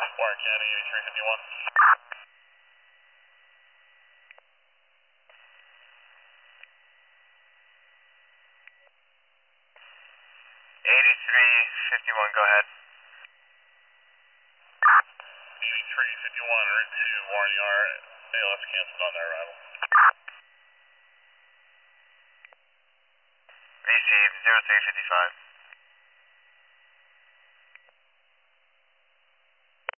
Warren County, 8351. 8351, go ahead. 8351, route to Warren Yard, ALS canceled on their arrival. Received, 0355.